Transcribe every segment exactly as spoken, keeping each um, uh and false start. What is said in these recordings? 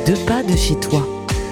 deux pas de chez toi.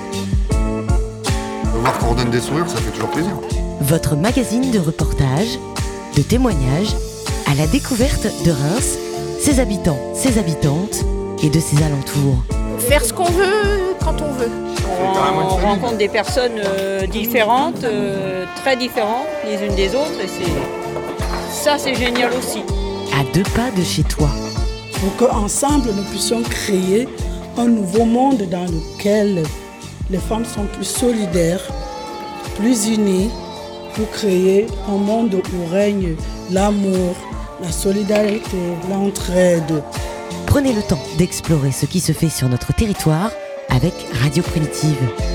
Voir qu'on redonne des sourires, ça fait toujours plaisir. Votre magazine de reportages, de témoignages, à la découverte de Reims, ses habitants, ses habitantes et de ses alentours. Faire ce qu'on veut, quand on veut. On rencontre des personnes euh, différentes, euh, très différentes les unes des autres, et c'est... ça c'est génial aussi. À deux pas de chez toi. Pour qu'ensemble nous puissions créer un nouveau monde dans lequel les femmes sont plus solidaires, plus unies, pour créer un monde où règne l'amour, la solidarité, l'entraide. Prenez le temps d'explorer ce qui se fait sur notre territoire avec Radio Primitive.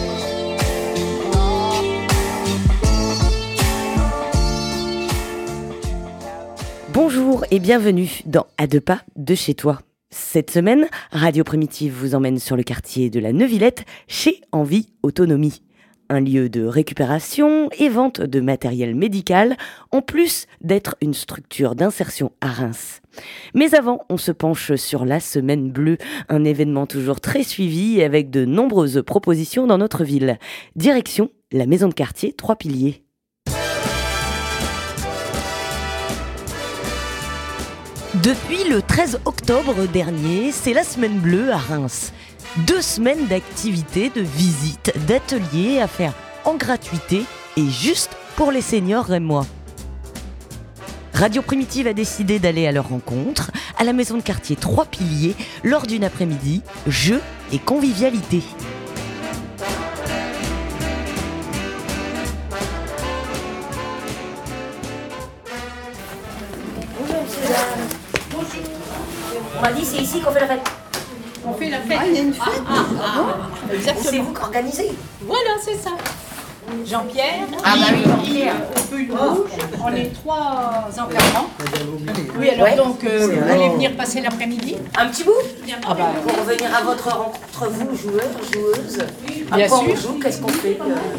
Bonjour et bienvenue dans À deux pas de chez toi. Cette semaine, Radio Primitive vous emmène sur le quartier de la Neuvillette chez Envie Autonomie. Un lieu de récupération et vente de matériel médical, en plus d'être une structure d'insertion à Reims. Mais avant, on se penche sur la Semaine Bleue, un événement toujours très suivi avec de nombreuses propositions dans notre ville. Direction la maison de quartier Trois Piliers. Depuis le treize octobre dernier, c'est la Semaine Bleue à Reims. Deux semaines d'activités, de visites, d'ateliers à faire en gratuité et juste pour les seniors rémois. Radio Primitive a décidé d'aller à leur rencontre à la maison de quartier Trois Piliers lors d'une après-midi jeux et convivialité. Bonjour, monsieur, Bonjour. On m'a dit c'est ici qu'on fait la fête. On fait la fête. Ah, il y a une fête. Ah, ah, ah. Exactement. C'est vous qui organisez. Voilà, c'est ça. Jean-Pierre, Ah bah oui, Jean-Pierre. au feuille rouge, on est trois encadrants. Oui, alors Ouais. donc, euh, vous allez venir passer l'après-midi. Un petit bout Ah bah, pour revenir à votre rencontre, vous, joueurs, joueuses. À Bien quoi sûr. on joue, qu'est-ce qu'on fait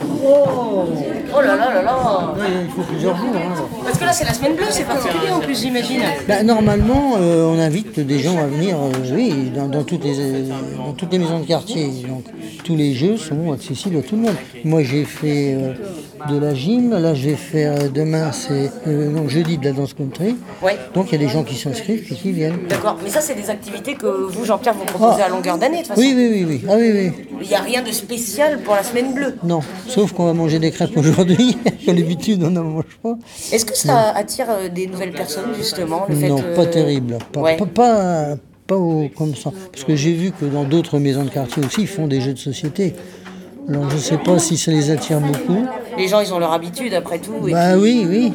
Oh Oh là là là là. Il faut plusieurs jours. Hein. Parce que là, c'est la Semaine Bleue, c'est particulier en plus, j'imagine. Bah, normalement, euh, on invite des gens à venir, euh, oui, dans, dans, toutes les, euh, dans toutes les maisons de quartier. Donc, tous les jeux sont accessibles à tout le monde. Moi, j'ai fait euh, de la gym. Là, je vais faire euh, demain, c'est euh, non, jeudi, de la danse country. Ouais. Donc, il y a des gens qui s'inscrivent et qui viennent. D'accord, mais ça, c'est des activités que vous, Jean-Pierre, vous proposez Ah. à longueur d'année, de toute façon. Oui, oui, oui, oui. Ah oui, oui. Il n'y a rien de spécial pour la Semaine Bleue. Non, sauf qu'on va manger des crêpes aujourd'hui. Comme d'habitude, on n'en mange pas. Est-ce que ça attire euh, des nouvelles personnes, justement, le fait Non, euh, pas terrible. Pas, Ouais. pas, pas, pas au- comme ça. Parce que j'ai vu que dans d'autres maisons de quartier aussi, ils font des jeux de société. Alors je ne sais pas si ça les attire beaucoup. Les gens, ils ont leur habitude, après tout. Et Bah puis- oui, oui.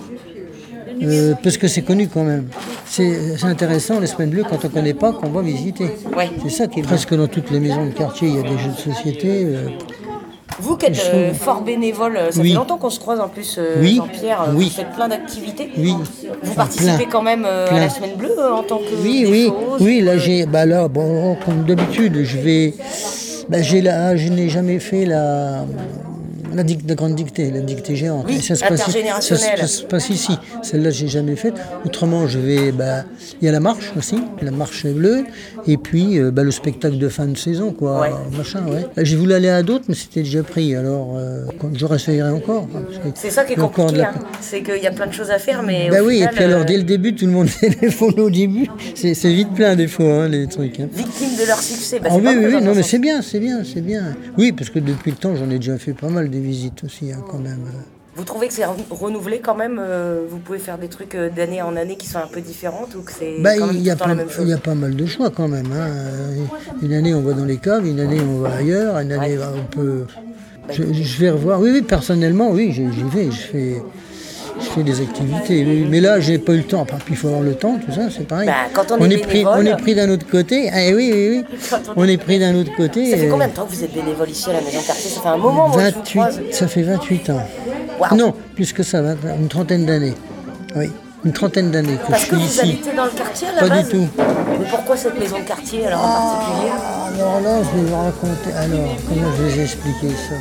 Euh, parce que c'est connu quand même. C'est c'est intéressant, les semaines bleues, quand on ne connaît pas, qu'on va visiter. Ouais. C'est ça qui est presque dans toutes les maisons de quartier, il y a des jeux de société. euh, Vous qui êtes Je euh, trouve- fort bénévole, ça Oui. fait longtemps qu'on se croise en plus, euh, Oui. Jean-Pierre, euh, Oui. vous faites plein d'activités. Oui. Vous Enfin, participez plein. quand même euh, à Plein. la Semaine Bleue euh, en tant que Oui, des oui, choses, oui, là euh, j'ai, bah là, bon, comme d'habitude, je vais, bah j'ai la, je n'ai jamais fait la, la, dic- la grande dictée, la dictée géante. Oui, Et ça se passe, intergénérationnelle. ça, se- ça se passe ici. Celle-là, j'ai jamais faite. Autrement, je vais, bah, il y a la marche aussi, la marche bleue, et puis euh, bah, le spectacle de fin de saison, quoi, Ouais. machin, ouais. J'ai voulu aller à d'autres, mais c'était déjà pris. Alors, euh, je réessayerai encore. hein, parce que C'est ça qui est il y a encore de compliqué, la- hein. C'est qu'il y a plein de choses à faire, mais Bah au oui, final, et puis alors euh, dès le début, tout le monde téléphone au début. C'est c'est vite plein des fois, hein, les trucs. hein. victimes de leur succès. Bah, Ah c'est oui, pas oui, mal oui, dans non, un mais sens. c'est bien, c'est bien, c'est bien. Oui, parce que depuis le temps, j'en ai déjà fait pas mal des visites aussi, hein, quand même. Vous trouvez que c'est re- renouvelé quand même euh, Vous pouvez faire des trucs euh, d'année en année qui sont un peu différents ou que c'est Bah, quand même il y, a tout le temps la plein- même chose il y a pas mal de choix quand même. hein. Euh, Une année, on va dans les caves, une année, on va ailleurs, une année, Ouais. on peut. Je, je vais revoir. Oui, oui, personnellement, oui, j'y j'y vais. Je fais, je fais des activités. oui. Mais là, j'ai pas eu le temps. Puis il faut avoir le temps, tout ça, c'est pareil. Bah, quand on est pris, bénévole- on est pris d'un autre côté. Ah, oui, oui, oui. Quand on On est pris d'un autre côté. Ça fait euh, combien de temps que vous êtes bénévole ici à la Maison Quartier Ça fait un moment moi, que je vous croise. vingt-huit, ça fait vingt-huit ans. Waouh. Non, plus que ça, vingt- une trentaine d'années. Oui, une trentaine d'années que Parce je que suis vous ici. habitez dans le quartier à la Pas base du tout. Mais pourquoi cette maison de quartier alors en particulier Alors là, je vais vous raconter. Alors, comment je vais vous expliquer ça?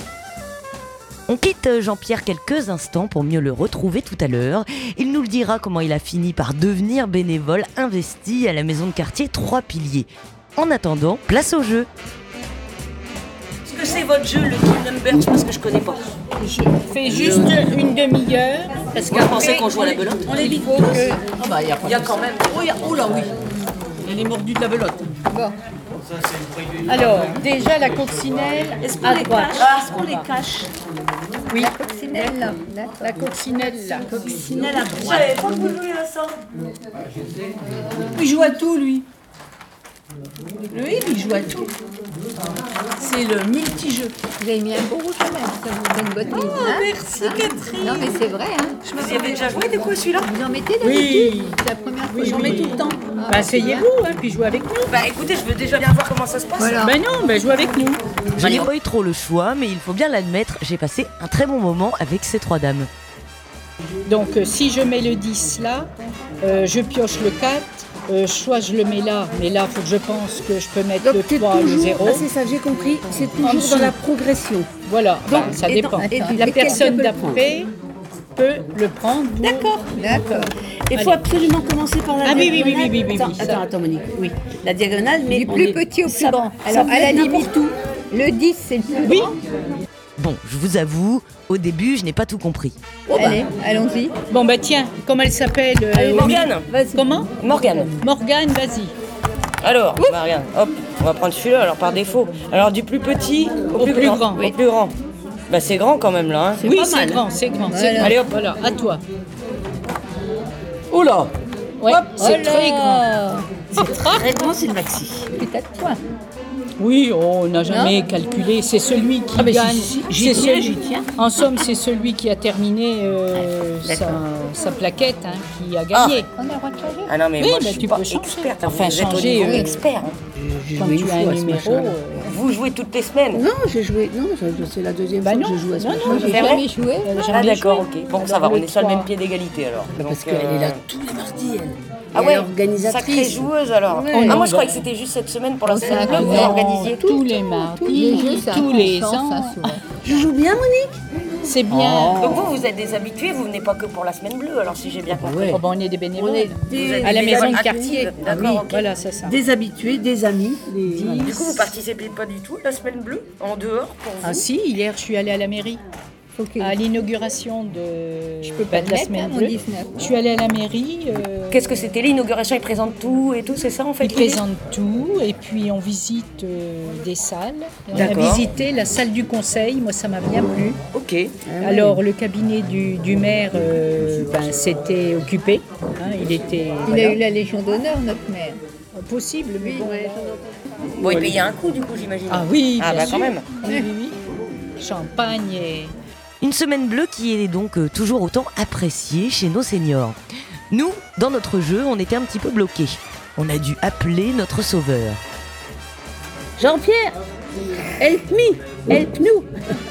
On quitte Jean-Pierre quelques instants pour mieux le retrouver tout à l'heure. Il nous le dira comment il a fini par devenir bénévole investi à la maison de quartier Trois Piliers. En attendant, place au jeu. votre jeu, le team numbers, parce que je connais pas. Je fais juste une demi-heure. Parce Moi, je pensais qu'on jouait à la belote. On les faut que... Ah bah, il y a pas Il y a quand même. Oh, y a- oh là, oui. Elle est mordue de la belote. Bon. Alors, déjà la coccinelle à droite. Est-ce qu'on les cache? Oui. La coccinelle là. La coccinelle là. Coccinelle à droite. J'avais pas voulu à ça. Il joue à tout, lui. Lui, il joue à tout. C'est le multi-jeu. Vous avez mis un beau rouge quand même, ça vous donne votre livre. Oh, merci, Catherine. Non mais c'est vrai, hein. Vous y avez déjà joué du coup celui-là? Vous en mettez Oui. d'habitude. C'est la première fois. J'en mets tout le temps. Bah, asseyez-vous, hein, puis jouez avec nous. Bah écoutez, je veux déjà bien voir comment ça se passe. Voilà. Ben non, ben jouez avec nous. Je n'ai pas eu trop le choix, mais il faut bien l'admettre, j'ai passé un très bon moment avec ces trois dames. Donc euh, si je mets le dix là, euh, je pioche le quatre, euh, soit je le mets là, mais là il faut que je pense que je peux mettre Donc le t'es trois, le toujours, zéro. ah, c'est ça, j'ai compris, c'est En toujours dessous. dans la progression. Voilà, Donc, ben, ça et dépend. dans- et- La et personne quelqu'un peut le prendre. d'après peut le prendre. pour- D'accord, d'accord. Il faut Allez. absolument commencer par la Ah oui, oui, diagonale. oui, oui, oui, oui, Attends, oui, ça. attends, attends, Monique, oui. La diagonale, mais Du on plus est- petit au plus ça- grand. ça Alors peut à la être limite, n'importe où. le dix c'est le plus Oui. grand. Bon, je vous avoue, au début, je n'ai pas tout compris. Allez, allons-y. Bon bah tiens, comment elle s'appelle euh, Allez, Morgane. Comment Morgane. Morgane, vas-y. Alors, bah regarde, hop, on va prendre celui-là alors par défaut. Alors du plus petit au, Au plus grand, Au oui. plus grand. Bah c'est grand quand même là. Hein. Oui, pas c'est mal. grand, c'est grand. c'est Voilà. grand. Allez, hop. Voilà, à toi. Oh là. Ouais, c'est Oh très grand. là. Très grand, c'est le maxi. Peut-être toi. Oui, oh, on n'a jamais calculé. C'est celui qui Ah, mais si, gagne. si, si, j'y C'est tiens, celui- j'y tiens. En somme, c'est celui qui a terminé euh, sa, sa plaquette, hein, qui a gagné. On a le droit de changer. Ah non mais Oui, moi bah, je suis tu pas peux changer. experte. Enfin, vous êtes au changer, niveau euh, expert. hein. J'ai Quand joué tu une as un fois à ce numéro. machin-là. euh, Vous jouez toutes les semaines. Non, j'ai joué. Non, ça- c'est la deuxième Bah fois non, que je joue à ce non, machin. non, J'ai C'est vrai jamais joué. elle a Ah jamais d'accord, joué. ok. Bon ça Alors, va, on le est sur le trois. même pied d'égalité alors. Parce Donc, qu'elle est là euh, tous les mardis, elle. Ah Et ouais, elle est organisatrice. sacrée joueuse alors. Ouais. Ah Non, moi je bah- croyais que c'était juste cette semaine pour la semaine ça, bleue que vous non, organisiez. tous les mardis, Les jeux, c'est tous les inconscient, ans. ça, souvent. Je joue bien, Monique. C'est bien. Donc vous, vous êtes des habitués, vous venez pas que pour la semaine bleue alors si j'ai bien compris. Ouais. Oh, bah, on est des bénévoles. On est Vous des, êtes à la des maison de actives. quartier. D'accord, ok. Voilà, c'est ça. des habitués, des amis. Des... voilà. Du coup, vous participez pas du tout à la semaine bleue en dehors pour vous? Ah si, hier je suis allée à la mairie. Ok. À l'inauguration de, Je peux pas bah, de le la mettre, semaine hein, mon bleue. dix-neuf. Je suis allée à la mairie. euh, Qu'est-ce que c'était l'inauguration? Ils présentent tout et tout, c'est ça en fait? Ils l'idée présentent tout et puis on visite euh, des salles. Et on a D'accord. visité la salle du conseil, moi ça m'a bien plu. Ok. Alors le cabinet du, du maire, euh, ben, c'était occupé. hein, il était Il voilà, a eu la Légion d'honneur, notre maire. possible, mais bon. Bon, il payait un coup du coup, j'imagine. Ah oui, Ah bien bah sûr. quand même. Oui, oui, oui. Champagne et... Une semaine bleue qui est donc euh, toujours autant appréciée chez nos seniors. Nous, dans notre jeu, on était un petit peu bloqués. On a dû appeler notre sauveur. Jean-Pierre, help me, help nous.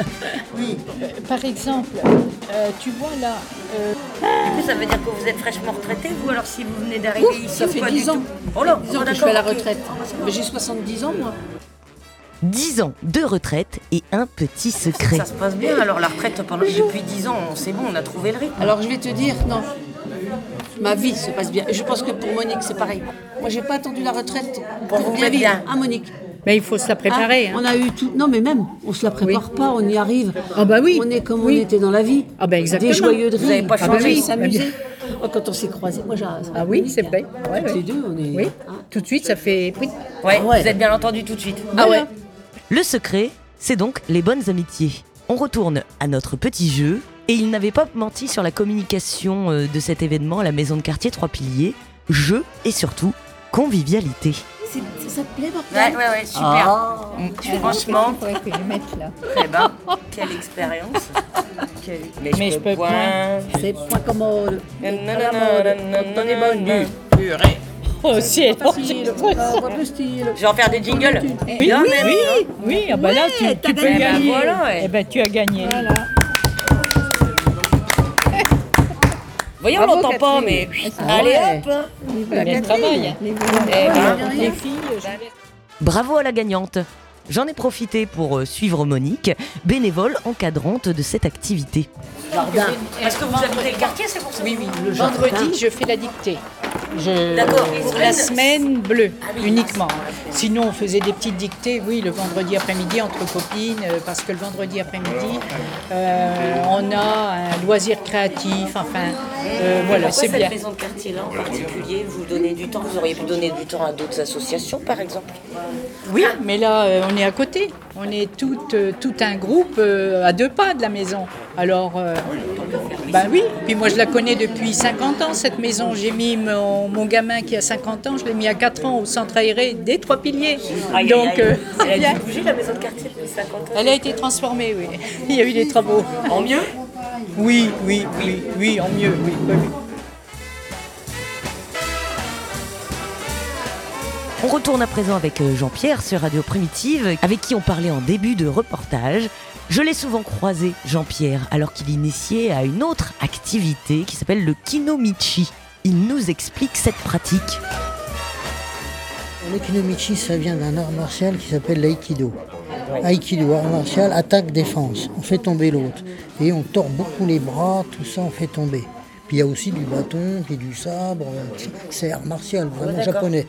Par exemple, euh, tu vois là, euh, Du coup, ça veut dire que vous êtes fraîchement retraité, vous, alors si vous venez d'arriver ici Ça ou fait pas dix du ans. tout? Oh là, dix ans oh, que je suis à la d'accord, ok. retraite. Mais j'ai soixante-dix ans, moi. dix ans de retraite et un petit secret. Ça se passe bien, alors la retraite pendant depuis dix ans, c'est bon, on a trouvé le rythme. Alors je vais te dire, non. Ma vie se passe bien. Et je pense que pour Monique, c'est pareil. Moi, j'ai pas attendu la retraite Pour pour vous bien mettre vivre. bien. Hein, Monique? ben, il faut se la préparer. Hein, hein. On a eu tout. Non, mais même, on se la prépare pas, on y arrive. Ah bah oui. On est comme Oui. on était dans la vie. Ah bah exactement. Des joyeux de Vous avez rire. pas Ah bah changé. oui, Ah s'amuser. Oh, quand on s'est croisés, moi j'ai. Ah oui, c'est vrai. Ouais, Toutes ouais. les deux, on est. Oui, hein. tout de suite ça fait... Oui. Ouais, Ouais. vous êtes bien entendu tout de suite. Ah ouais. Le secret, c'est donc les bonnes amitiés. On retourne à notre petit jeu, et il n'avait pas menti sur la communication euh, de cet événement à la maison de quartier Trois Piliers. Jeu et surtout convivialité. C'est- Ça te plaît, Ouais, Morgane? ouais, ouais, super. Ah. Mm, Franchement, Il faudrait que je mette là. très bien. Quelle expérience. Quelle- Mais, Mais je peux point. C'est pas comme on. Non, non, non, non, Quand on est non, bonne. non. Purée. Oh, si elle Facile. Ah, pas plus style. Je vais en faire des jingles. Oui, Bien, oui, même. oui, oui, ah bah là tu, Ouais, tu t'as peux gagné. gagner. Ben voilà, ouais. Eh ben tu as gagné. Voilà. Voyons, on Bravo, l'entend pas, Catherine. mais Ah, allez ouais. hop. Bien travail. Les Eh volontaires. ben, Les filles, je- Bravo à la gagnante. J'en ai profité pour euh, suivre Monique, bénévole encadrante de cette activité. Jardin. Parce que vous habitez le quartier, c'est pour ça? Oui, oui. Le jardin. Vendredi, je fais la dictée. Je, D'accord. la semaine bleue, uniquement. Sinon, on faisait des petites dictées, oui, le vendredi après-midi entre copines, euh, parce que le vendredi après-midi, euh, on a un loisir créatif, enfin, euh, voilà, Pourquoi c'est cette bien. maison de quartier-là en particulier, vous donnez du temps, vous auriez pu donner du temps à d'autres associations, par exemple? Oui, mais là, euh, on est à côté. On est tout, euh, tout un groupe euh, à deux pas de la maison. Alors, euh, ben oui. Puis moi, je la connais depuis cinquante ans, cette maison. J'ai mis mon, mon gamin qui a cinquante ans, je l'ai mis à quatre ans au centre aéré des Trois-Piliers. Aïe, Donc, aïe, aïe. euh, Elle bien. a dû bouger, la maison de quartier, depuis cinquante ans. Elle a été transformée, oui. Il y a eu des travaux. En mieux? Oui, oui, oui, oui, en mieux, oui, oui, oui. On retourne à présent avec Jean-Pierre sur Radio Primitive, avec qui on parlait en début de reportage. Je l'ai souvent croisé, Jean-Pierre, alors qu'il initiait à une autre activité qui s'appelle le kinomichi. Il nous explique cette pratique. Le kinomichi, ça vient d'un art martial qui s'appelle l'aïkido. Aïkido, art martial, attaque-défense. On fait tomber l'autre. Et on tord beaucoup les bras, tout ça, on fait tomber. Puis il y a aussi du bâton, puis du sabre, c'est art martial, vraiment japonais.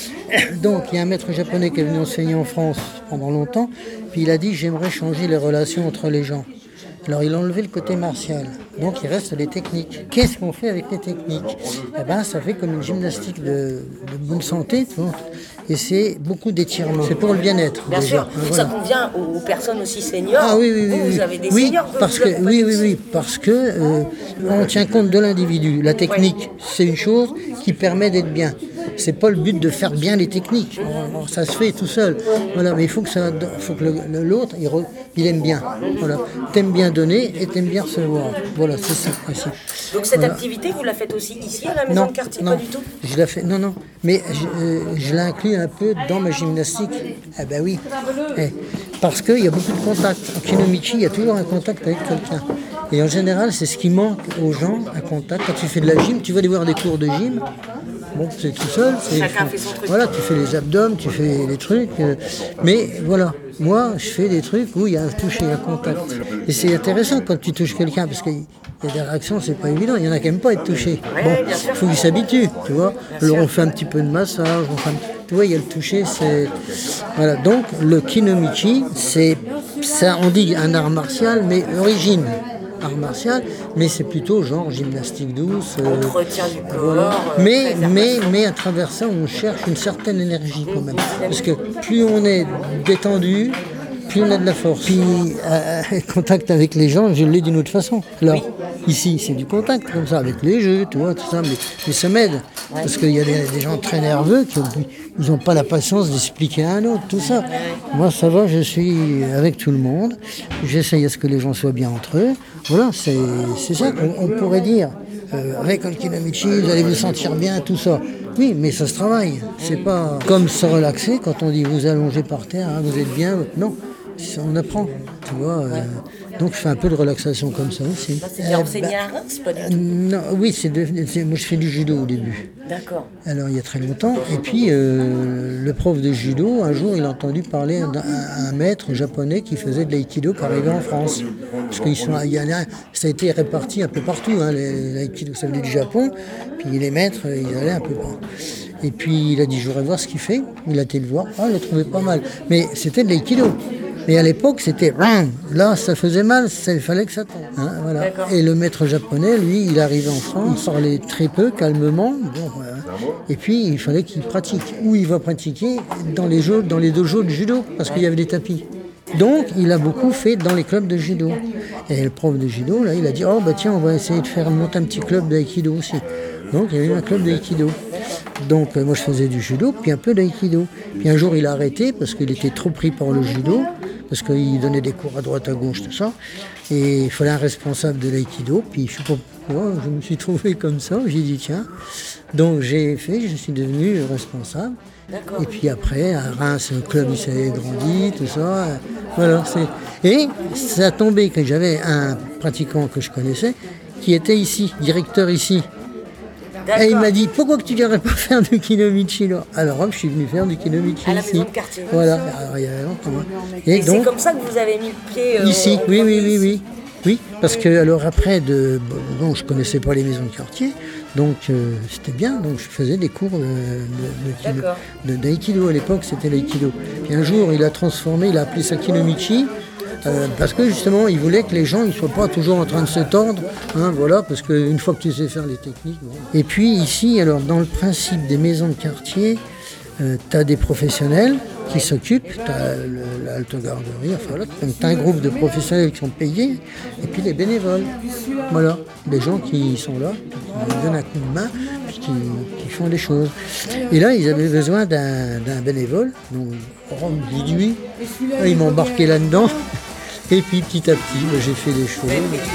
Donc il y a un maître japonais qui est venu enseigner en France pendant longtemps, puis il a dit j'aimerais changer les relations entre les gens. Alors il a enlevé le côté martial, donc il reste les techniques. Qu'est-ce qu'on fait avec les techniques? Eh ben ça fait comme une gymnastique de, de bonne santé, tu vois. Et c'est beaucoup d'étirements. C'est pour le bien-être. Bien déjà. sûr, Voilà. ça convient aux personnes aussi seniors. Ah oui, oui, oui. Vous, oui. vous avez des oui, seniors que parce vous que, accompagnez oui, oui, aussi. oui, parce que euh, on tient compte de l'individu. La technique, c'est une chose qui permet d'être bien. C'est pas le but de faire bien les techniques. On- on- ça se fait tout seul. Voilà, mais il faut que ça, faut que le- le- l'autre, il, re- il aime bien. Voilà, t'aimes bien donner et t'aimes bien recevoir. Voilà, c'est ça le principe. Donc cette Voilà. activité, vous la faites aussi ici à la maison Non, de quartier? non, Pas du tout? je la fais, non, non, mais je, euh, je l'inclus un peu dans ma gymnastique. Ah ben oui, Eh, parce qu'il y a beaucoup de contacts. En kinomichi, il y a toujours un contact avec quelqu'un. Et en général, c'est ce qui manque aux gens, un contact. Quand tu fais de la gym, tu vas aller voir des cours de gym. Bon, c'est tout seul. c'est- Chacun fait son truc. Voilà, tu fais les abdomens, tu fais les trucs. euh, mais voilà, moi, je fais des trucs où il y a un toucher, un contact. Et c'est intéressant quand tu touches quelqu'un, parce qu'il y a des réactions, c'est pas évident. Il y en a qui n'aiment pas être touchés. Bon, il faut qu'ils s'habituent, tu vois. Alors on fait un petit peu de massage, on fait un- tu vois, il y a le toucher, c'est... Voilà, donc le kinomichi, c'est, ça, on dit un art martial, mais origine. Art martial, mais c'est plutôt genre gymnastique douce. euh, Entretien du corps. voilà. euh, Mais, préservation. mais, mais à travers ça, on cherche une certaine énergie quand même. Parce que plus on est détendu, plus on a de la force. Puis, euh, contact avec les gens, je l'ai d'une autre façon. Alors, ici, c'est du contact, comme ça, avec les jeux, tu vois, tout ça, mais, mais ça m'aide. Parce qu'il y a des, des gens très nerveux qui n'ont pas la patience d'expliquer à un autre, tout ça. Moi, ça va, je suis avec tout le monde. J'essaye à ce que les gens soient bien entre eux. Voilà, c'est c'est ça qu'on on pourrait dire. Euh, avec un kinomichi, vous allez vous sentir bien, tout ça. Oui, mais ça se travaille. C'est pas comme se relaxer quand on dit vous allongez par terre, hein, vous êtes bien. Non, ça, on apprend. Tu vois. euh, donc je fais un peu de relaxation comme ça aussi. C'est Euh, bien enseigné à Reims, pas du bah, tout? non, oui, c'est de- c'est- moi je fais du judo au début. D'accord. Alors il y a très longtemps. Et puis euh, le prof de judo, un jour, il a entendu parler d'un un maître japonais qui faisait de l'aïkido qui arrivait en France. Parce qu'ils sont, il y en a, ça a été réparti un peu partout. Hein, les- l'aïkido, ça venait du Japon. Puis les maîtres, ils allaient un peu partout. Et puis il a dit, je voudrais voir ce qu'il fait. Il a été le voir. Ah, il a trouvé pas mal. Mais c'était de l'aïkido. Mais à l'époque, c'était ram. Là, ça faisait mal, ça- il fallait que ça tombe. Hein, voilà. Et le maître japonais, lui, il arrivait en France, il parlait très peu, calmement. Bon, voilà. Et puis, il fallait qu'il pratique. Où il va pratiquer? Dans les, jeux, dans les dojos de judo, parce qu'il y avait des tapis. Donc, il a beaucoup fait dans les clubs de judo. Et le prof de judo, là, il a dit, oh, bah tiens, on va essayer de faire monter un petit club d'aïkido aussi. Donc, il y avait un club d'aïkido. Donc, euh, moi, je faisais du judo, puis un peu d'aïkido. Puis un jour, il a arrêté parce qu'il était trop pris par le judo, parce qu'il donnait des cours à droite, à gauche, tout ça. Et il fallait un responsable de l'aïkido. Puis, je sais pas pourquoi, je me suis trouvé comme ça. J'ai dit, tiens. Donc, j'ai fait, je suis devenu responsable. Et puis après, à Reims, le club, il s'est grandi, tout ça. Voilà. c'est- Et ça a tombé que j'avais un pratiquant que je connaissais qui était ici, directeur ici. Et il m'a dit, pourquoi que tu n'irais pas faire du kinomichi là? Alors hop, je suis venu faire du kinomichi À la ici. maison de quartier. Voilà, alors il y a longtemps. hein. Et, Et c'est donc, comme ça que vous avez mis le pied euh, ici, au oui, oui, premier oui, ici. oui. Oui, parce que alors après, de, bon, je connaissais pas les maisons de quartier, Donc euh, c'était bien, donc je faisais des cours de, de, de, de, d'aïkido. À l'époque, c'était l'aïkido. Puis un jour, il a transformé, il a appelé ça kinomichi, euh, parce que justement, il voulait que les gens ne soient pas toujours en train de se tordre, hein, voilà, parce qu'une fois que tu sais faire les techniques... Bon. Et puis ici, alors dans le principe des maisons de quartier, euh, tu as des professionnels qui s'occupent, tu as l'altogarderie, enfin voilà, tu as un groupe de professionnels qui sont payés, et puis les bénévoles. Voilà, des gens qui sont là, qui donnent un coup de main, puis qui, qui font des choses. Et là, ils avaient besoin d'un, d'un bénévole, donc oh, lui, là, ils m'ont embarqué là-dedans, et puis petit à petit, j'ai fait des choses.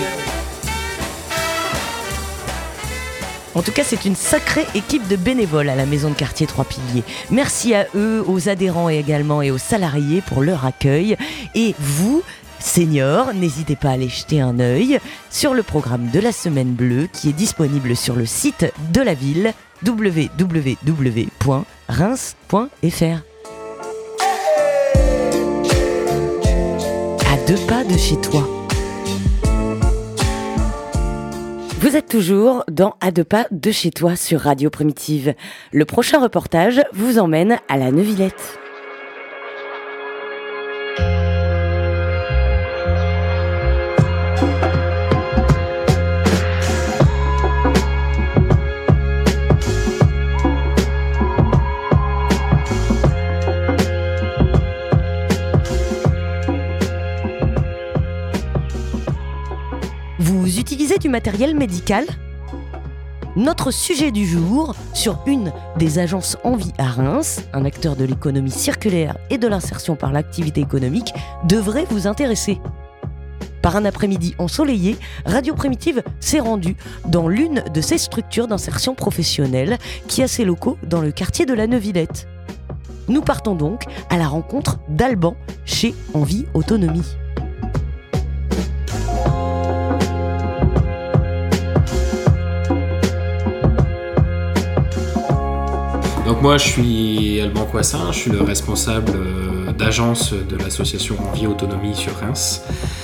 En tout cas, c'est une sacrée équipe de bénévoles à la maison de quartier Trois Piliers. Merci à eux, aux adhérents et également et aux salariés pour leur accueil. Et vous, seniors, n'hésitez pas à aller jeter un œil sur le programme de la Semaine Bleue qui est disponible sur le site de la ville w w w point reims point f r. À deux pas de chez toi. Vous êtes toujours dans À deux pas de chez toi sur Radio Primitive. Le prochain reportage vous emmène à la Neuvillette. Vous utilisez du matériel médical ? Notre sujet du jour, sur une des agences Envie à Reims, un acteur de l'économie circulaire et de l'insertion par l'activité économique, devrait vous intéresser. Par un après-midi ensoleillé, Radio Primitive s'est rendue dans l'une de ces structures d'insertion professionnelle qui a ses locaux dans le quartier de la Neuvillette. Nous partons donc à la rencontre d'Alban chez Envie Autonomie. Donc moi je suis Alban Coissin, je suis le responsable d'agence de l'association Envie Autonomie sur Reims,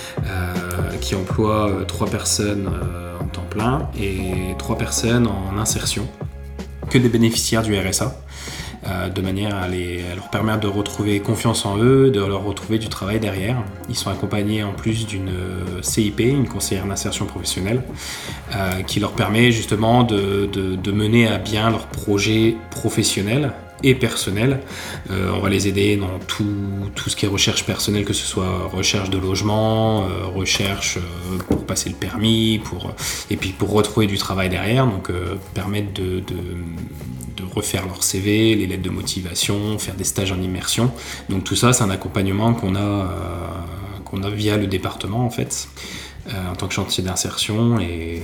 euh, qui emploie trois personnes en temps plein et trois personnes en insertion, que des bénéficiaires du R S A, euh, de manière à, les, à leur permettre de retrouver confiance en eux, de leur retrouver du travail derrière. Ils sont accompagnés en plus d'une C I P, une conseillère d'insertion professionnelle, euh, qui leur permet justement de, de, de mener à bien leurs projets professionnels et personnels. Euh, on va les aider dans tout, tout ce qui est recherche personnelle, que ce soit recherche de logement, euh, recherche euh, pour passer le permis, pour, et puis pour retrouver du travail derrière, donc euh, permettre de, de, de refaire leur C V, les lettres de motivation, faire des stages en immersion. Donc tout ça, c'est un accompagnement qu'on a, euh, qu'on a via le département en fait, euh, en tant que chantier d'insertion, et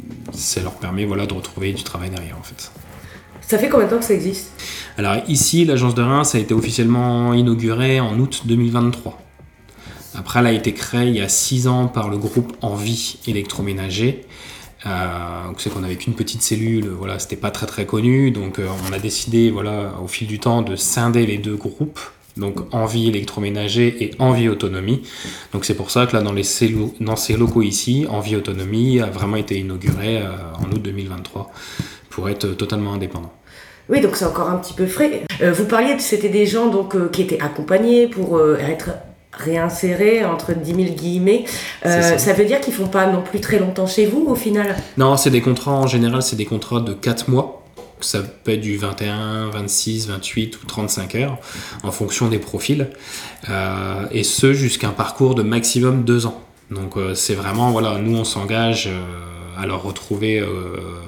ça leur permet voilà, de retrouver du travail derrière en fait. Ça fait combien de temps que ça existe ? Alors ici, l'agence de Reims a été officiellement inaugurée en août deux mille vingt-trois. Après, elle a été créée il y a six ans par le groupe Envie électroménager. Euh, c'est qu'on n'avait qu'une petite cellule, voilà, c'était pas très très connu, donc euh, on a décidé voilà, au fil du temps de scinder les deux groupes, donc Envie électroménager et Envie Autonomie. Donc c'est pour ça que là dans, les cello- dans ces locaux ici, Envie Autonomie a vraiment été inauguré euh, en août deux mille vingt-trois pour être totalement indépendant. Oui, donc c'est encore un petit peu frais. Euh, vous parliez que c'était des gens donc, euh, qui étaient accompagnés pour euh, être réinsérés, entre dix mille guillemets. Euh, ça. ça veut dire qu'ils ne font pas non plus très longtemps chez vous, au final ? Non, c'est des contrats, en général, c'est des contrats de quatre mois. Ça peut être du vingt et un, vingt-six, vingt-huit ou trente-cinq heures, en fonction des profils. Euh, et ce, jusqu'à un parcours de maximum deux ans. Donc euh, c'est vraiment, voilà, nous on s'engage euh, à leur retrouver euh,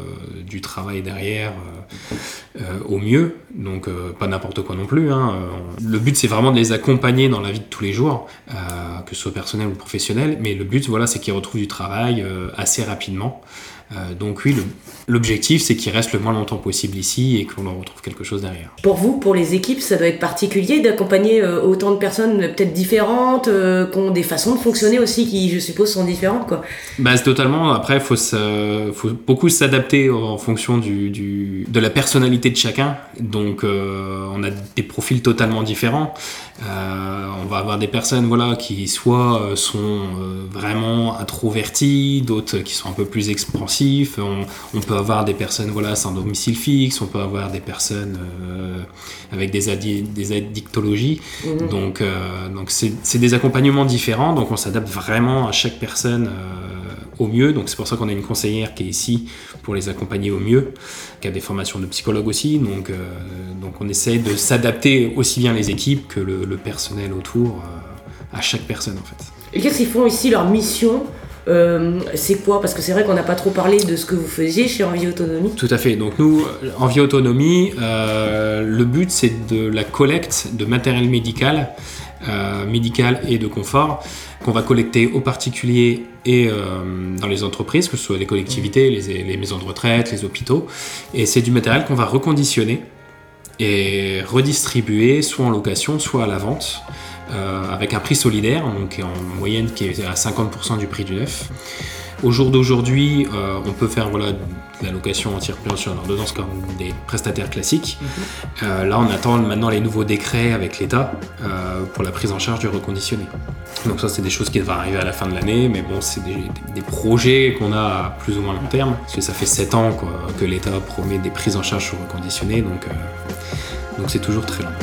du travail derrière euh, euh, au mieux, donc euh, pas n'importe quoi non plus, hein. Le but c'est vraiment de les accompagner dans la vie de tous les jours, euh, que ce soit personnel ou professionnel, mais le but voilà, c'est qu'ils retrouvent du travail euh, assez rapidement. Euh, donc oui, le, l'objectif c'est qu'ils restent le moins longtemps possible ici et qu'on leur retrouve quelque chose derrière. Pour vous, pour les équipes, ça doit être particulier d'accompagner euh, autant de personnes peut-être différentes, euh, qui ont des façons de fonctionner aussi qui, je suppose, sont différentes, quoi. Bah, c'est totalement, après il faut, faut beaucoup s'adapter en fonction du, du, de la personnalité de chacun, donc euh, on a des profils totalement différents. Euh, on va avoir des personnes voilà, qui soit sont euh, vraiment introverties, d'autres qui sont un peu plus expansives, intensif, on, on peut avoir des personnes voilà, sans domicile fixe, on peut avoir des personnes euh, avec des, adi- des addictologies. Mmh. Donc, euh, donc c'est, c'est des accompagnements différents, donc on s'adapte vraiment à chaque personne euh, au mieux. Donc c'est pour ça qu'on a une conseillère qui est ici pour les accompagner au mieux, qui a des formations de psychologue aussi. Donc, euh, donc on essaye de s'adapter aussi bien les équipes que le, le personnel autour euh, à chaque personne en fait. Et qu'est-ce qu'ils font ici, leur mission ? Euh, c'est quoi ? Parce que c'est vrai qu'on n'a pas trop parlé de ce que vous faisiez chez Envie Autonomie. Tout à fait. Donc nous, Envie Autonomie, euh, le but c'est de la collecte de matériel médical, euh, médical et de confort qu'on va collecter aux particuliers et euh, dans les entreprises, que ce soit les collectivités, les, les maisons de retraite, les hôpitaux. Et c'est du matériel qu'on va reconditionner et redistribuer soit en location, soit à la vente. Euh, avec un prix solidaire, donc en moyenne qui est à cinquante pour cent du prix du neuf. Au jour d'aujourd'hui, euh, on peut faire voilà, de la location en tiers pur en ordonnance comme des prestataires classiques. Mm-hmm. Euh, là, on attend maintenant les nouveaux décrets avec l'État euh, pour la prise en charge du reconditionné. Donc ça, c'est des choses qui devraient arriver à la fin de l'année, mais bon, c'est des, des projets qu'on a à plus ou moins long terme, parce que ça fait sept ans quoi, que l'État promet des prises en charge sur reconditionné, donc, euh, donc c'est toujours très long.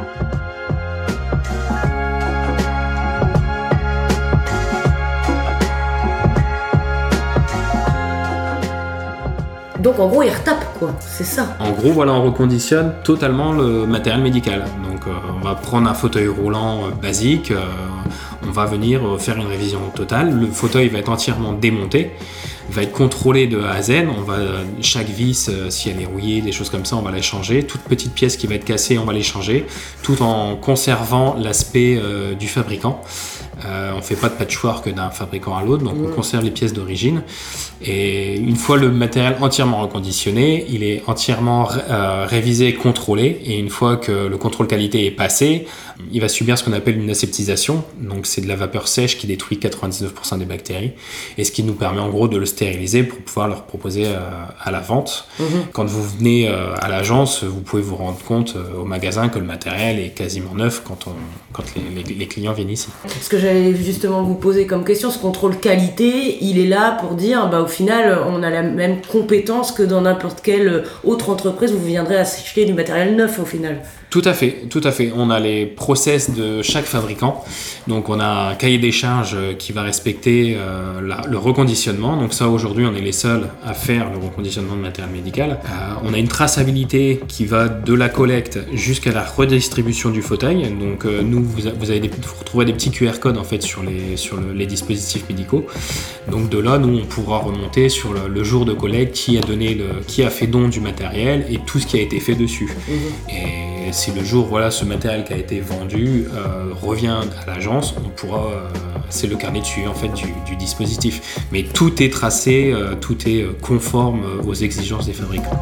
Donc en gros, ils retapent quoi, c'est ça. En gros, voilà, on reconditionne totalement le matériel médical. Donc euh, on va prendre un fauteuil roulant euh, basique, euh, on va venir euh, faire une révision totale. Le fauteuil va être entièrement démonté, va être contrôlé de A à Z. On va, euh, chaque vis, euh, si elle est rouillée, des choses comme ça, on va les changer. Toute petite pièce qui va être cassée, on va les changer, tout en conservant l'aspect euh, du fabricant. Euh, on ne fait pas de patchwork d'un fabricant à l'autre, donc on conserve les pièces d'origine. Et une fois le matériel entièrement reconditionné, il est entièrement euh, révisé et contrôlé. Et une fois que le contrôle qualité est passé, il va subir ce qu'on appelle une aseptisation. Donc c'est de la vapeur sèche qui détruit quatre-vingt-dix-neuf pour cent des bactéries. Et ce qui nous permet en gros de le stériliser pour pouvoir le proposer euh, à la vente. Mm-hmm. Quand vous venez euh, à l'agence, vous pouvez vous rendre compte euh, au magasin que le matériel est quasiment neuf quand, on, quand les, les, les clients viennent ici. Ce que j'allais justement vous poser comme question, ce contrôle qualité, il est là pour dire bah, au final on a la même compétence que dans n'importe quelle autre entreprise où vous viendrez acheter du matériel neuf au final. Tout à fait, tout à fait. On a les process de chaque fabricant. Donc on a un cahier des charges qui va respecter euh, la, le reconditionnement. Donc ça aujourd'hui on est les seuls à faire le reconditionnement de matériel médical. Euh, on a une traçabilité qui va de la collecte jusqu'à la redistribution du fauteuil. Donc euh, nous vous, vous, avez des, vous retrouverez des petits Q R codes en fait sur les, sur le, les dispositifs médicaux. Donc de là nous on pourra remonter sur le, le jour de collecte qui a donné le, qui a fait don du matériel et tout ce qui a été fait dessus. Mmh. Et si le jour, voilà, ce matériel qui a été vendu euh, revient à l'agence, on pourra, euh, c'est le carnet de suivi en fait du, du dispositif. Mais tout est tracé, euh, tout est conforme aux exigences des fabricants.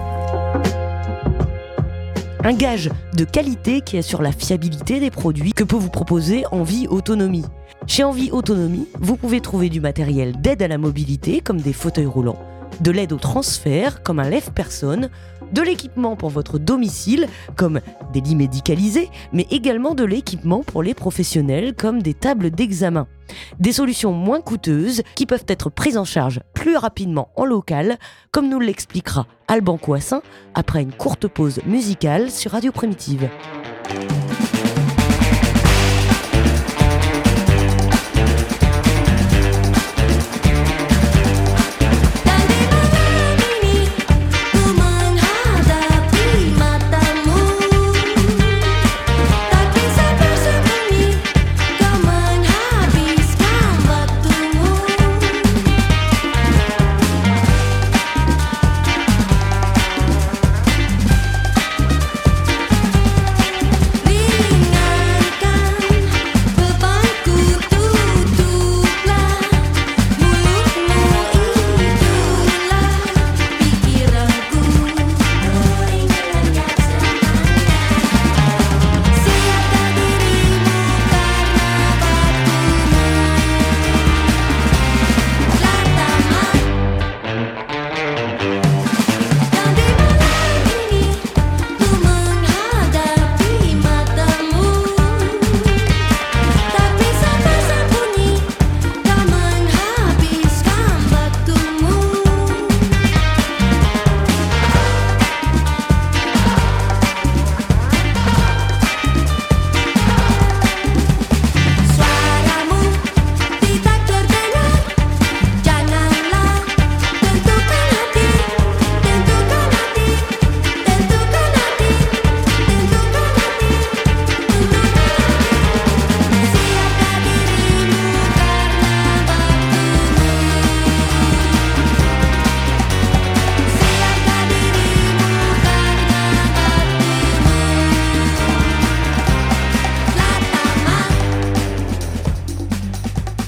Un gage de qualité qui assure la fiabilité des produits que peut vous proposer Envie Autonomie. Chez Envie Autonomie, vous pouvez trouver du matériel d'aide à la mobilité comme des fauteuils roulants, de l'aide au transfert comme un lève-personne, de l'équipement pour votre domicile comme des lits médicalisés, mais également de l'équipement pour les professionnels comme des tables d'examen. Des solutions moins coûteuses qui peuvent être prises en charge plus rapidement en local, comme nous l'expliquera Alban Coissin après une courte pause musicale sur Radio Primitive.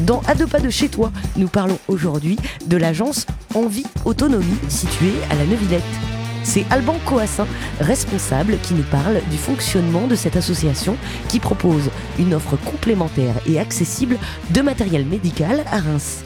Dans À deux pas de chez toi, nous parlons aujourd'hui de l'agence Envie Autonomie située à la Neuvillette. C'est Alban Coassin, responsable, qui nous parle du fonctionnement de cette association qui propose une offre complémentaire et accessible de matériel médical à Reims.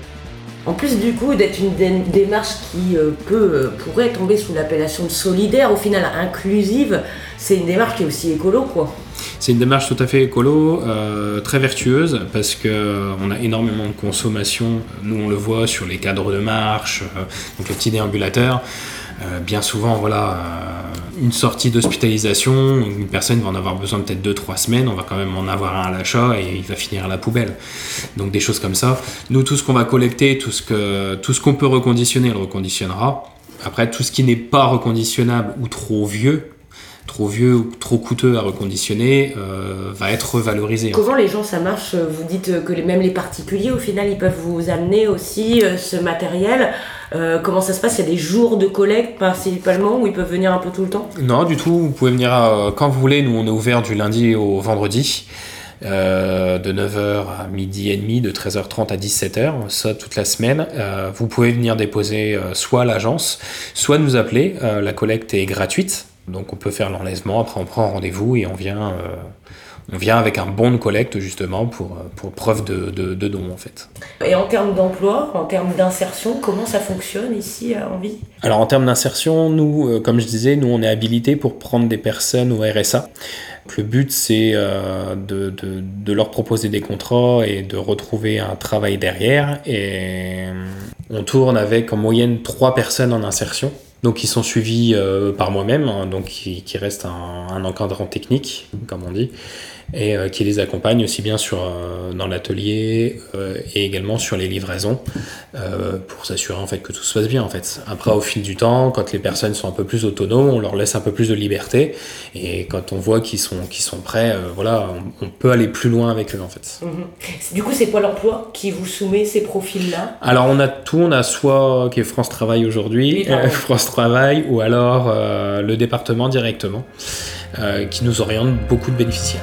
En plus du coup d'être une dé- démarche qui euh, peut, euh, pourrait tomber sous l'appellation de solidaire, au final inclusive, c'est une démarche qui est aussi écolo quoi. C'est une démarche tout à fait écolo, euh, très vertueuse, parce qu'on a énormément de consommation. Nous, on le voit sur les cadres de marche, euh, donc les petits déambulateurs. Euh, bien souvent, voilà, euh, une sortie d'hospitalisation, une personne va en avoir besoin peut-être deux trois semaines, on va quand même en avoir un à l'achat et il va finir à la poubelle. Donc des choses comme ça. Nous, tout ce qu'on va collecter, tout ce, que, tout ce qu'on peut reconditionner, on le reconditionnera. Après, tout ce qui n'est pas reconditionnable ou trop vieux, trop vieux ou trop coûteux à reconditionner, euh, va être revalorisé. Comment les gens ça marche? Vous dites que les, même les particuliers au final ils peuvent vous amener aussi euh, ce matériel. Euh, comment ça se passe? Il y a des jours de collecte principalement où ils peuvent venir un peu tout le temps? Non, du tout. Vous pouvez venir euh, quand vous voulez. Nous, on est ouvert du lundi au vendredi, euh, de neuf heures à midi et demi, de treize heures trente à dix-sept heures, ça toute la semaine. Euh, vous pouvez venir déposer euh, soit à l'agence, soit nous appeler. Euh, la collecte est gratuite. Donc on peut faire l'enlèvement, après on prend rendez-vous et on vient, euh, on vient avec un bon de collecte justement pour, pour preuve de, de, de don en fait. Et en termes d'emploi, en termes d'insertion, comment ça fonctionne ici à Envie? Alors en termes d'insertion, nous, euh, comme je disais, nous on est habilités pour prendre des personnes au R S A. Le but c'est euh, de, de, de leur proposer des contrats et de retrouver un travail derrière. Et on tourne avec en moyenne trois personnes en insertion. Donc ils sont suivis euh, par moi-même, hein, donc qui, qui reste un, un encadrant technique, comme on dit, et euh, qui les accompagne aussi bien sur, euh, dans l'atelier euh, et également sur les livraisons euh, pour s'assurer en fait que tout se passe bien en fait. Après au fil du temps, quand les personnes sont un peu plus autonomes, on leur laisse un peu plus de liberté et quand on voit qu'ils sont, qu'ils sont prêts, euh, voilà, on, on peut aller plus loin avec eux en fait. Mmh. Du coup c'est Pôle emploi qui vous soumet ces profils-là? Alors on a tout, on a soit qui est France Travail aujourd'hui, oui, euh, France Travail ou alors euh, le département directement euh, qui nous oriente beaucoup de bénéficiaires.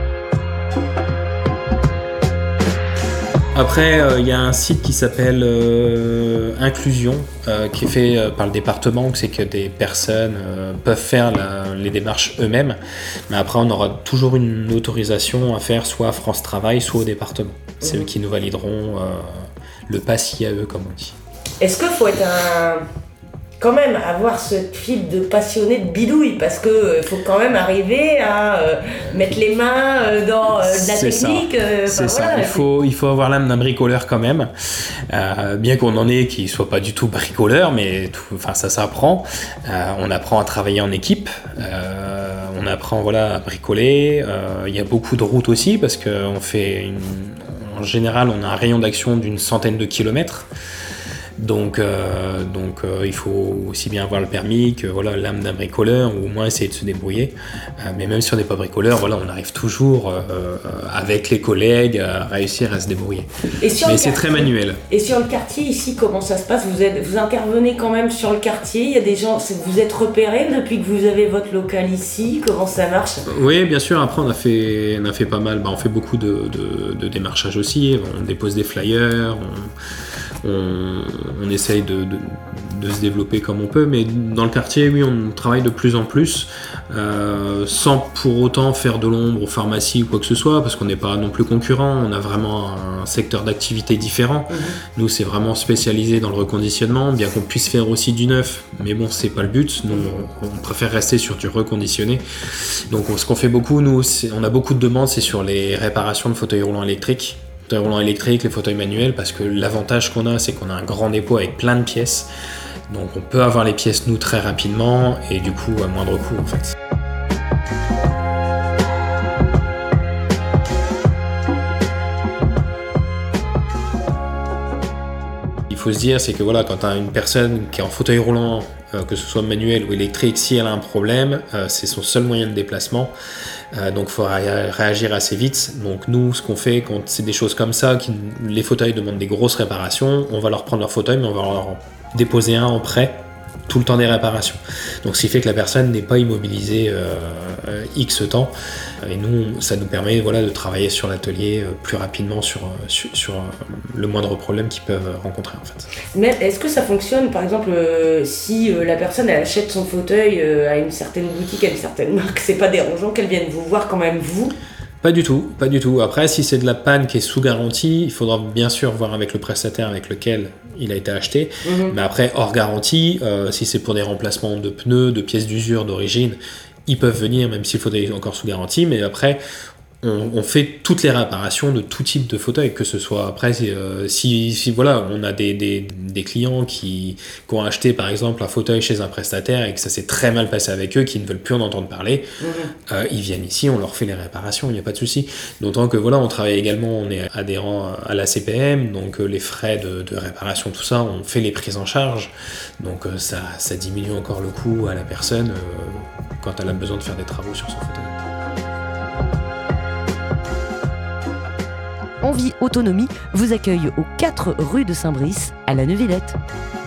Après, il euh, y a un site qui s'appelle euh, Inclusion, euh, qui est fait euh, par le département, c'est que des personnes euh, peuvent faire la, les démarches eux-mêmes, mais après on aura toujours une autorisation à faire soit à France Travail, soit au département. C'est mmh. eux qui nous valideront euh, le pass I A E, comme on dit. Est-ce qu'il faut être un... quand même avoir ce fil de passionné de bidouille, parce que euh, faut quand même arriver à euh, mettre les mains euh, dans euh, de la c'est technique. Euh, c'est ça, voilà, il, faut, il faut avoir l'âme d'un bricoleur quand même, euh, bien qu'on en ait qui ne soit pas du tout bricoleur, mais tout, enfin, ça s'apprend. Euh, on apprend à travailler en équipe, euh, on apprend voilà, à bricoler, euh, il y a beaucoup de routes aussi, parce qu'en fait, une, en général, on a un rayon d'action d'une centaine de kilomètres. Donc, euh, donc euh, il faut aussi bien avoir le permis que voilà, l'âme d'un bricoleur, ou au moins essayer de se débrouiller. Euh, mais même si on n'est pas bricoleur, voilà, on arrive toujours euh, euh, avec les collègues à réussir à se débrouiller. Et sur mais le c'est quartier, très manuel. Et sur le quartier ici, comment ça se passe? vous, êtes, vous intervenez quand même sur le quartier? Il y a des gens, vous êtes repérés depuis que vous avez votre local ici? Comment ça marche? Oui, bien sûr. Après, on a fait, on a fait pas mal. Bah, on fait beaucoup de, de, de démarchage aussi. On dépose des flyers. On, on, on essaye de, de, de se développer comme on peut, mais dans le quartier, oui, on travaille de plus en plus, euh, sans pour autant faire de l'ombre aux pharmacies ou quoi que ce soit, parce qu'on n'est pas non plus concurrent, on a vraiment un secteur d'activité différent. Mmh. Nous, c'est vraiment spécialisé dans le reconditionnement, bien qu'on puisse faire aussi du neuf, mais bon, c'est pas le but. Nous, on, on préfère rester sur du reconditionné. Donc, ce qu'on fait beaucoup, nous, on a beaucoup de demandes, c'est sur les réparations de fauteuils roulants électriques. fauteuils roulants électriques, les fauteuils manuels, parce que l'avantage qu'on a, c'est qu'on a un grand dépôt avec plein de pièces. Donc on peut avoir les pièces, nous, très rapidement, et du coup, à moindre coût, en fait. Il faut se dire, c'est que voilà, quand tu as une personne qui est en fauteuil roulant, euh, que ce soit manuel ou électrique, si elle a un problème, euh, c'est son seul moyen de déplacement. Euh, donc il faut ré- réagir assez vite. Donc nous, ce qu'on fait quand c'est des choses comme ça, qui, les fauteuils demandent des grosses réparations, on va leur prendre leur fauteuil, mais on va leur déposer un en prêt tout le temps des réparations. Donc ce qui fait que la personne n'est pas immobilisée euh, euh, X temps. Et nous, ça nous permet voilà, de travailler sur l'atelier euh, plus rapidement sur, sur, sur euh, le moindre problème qu'ils peuvent rencontrer en fait. Mais est-ce que ça fonctionne, par exemple, euh, si euh, la personne elle achète son fauteuil euh, à une certaine boutique, à une certaine marque, c'est pas dérangeant qu'elle vienne vous voir quand même vous ? Pas du tout, pas du tout. Après, si c'est de la panne qui est sous garantie, il faudra bien sûr voir avec le prestataire avec lequel il a été acheté. Mmh. Mais après, hors garantie, euh, si c'est pour des remplacements de pneus, de pièces d'usure d'origine, ils peuvent venir, même s'il faudrait encore sous garantie. Mais après, on, on fait toutes les réparations de tout type de fauteuil, que ce soit après, euh, si, si voilà, on a des, des, des clients qui, qui ont acheté par exemple un fauteuil chez un prestataire et que ça s'est très mal passé avec eux, qui ne veulent plus en entendre parler, mmh. euh, ils viennent ici, on leur fait les réparations, il n'y a pas de souci. D'autant que voilà, on travaille également, on est adhérent à la C P M, donc euh, les frais de, de réparation, tout ça, on fait les prises en charge, donc euh, ça, ça diminue encore le coût à la personne euh, quand elle a besoin de faire des travaux sur son fauteuil. Envie Autonomie vous accueille aux quatre rue de Saint-Brice à la Neuvillette.